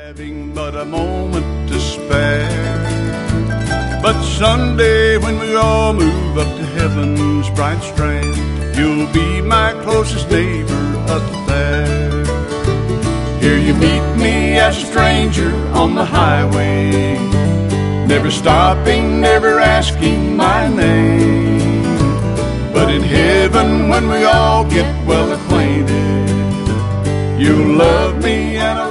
having but a moment to spare. But someday when we all move up to heaven's bright strand, you'll be my closest neighbor up there. Here you meet me as a stranger on the highway, never stopping, never asking my name. But in heaven when we all get well acquainted, you'll love me and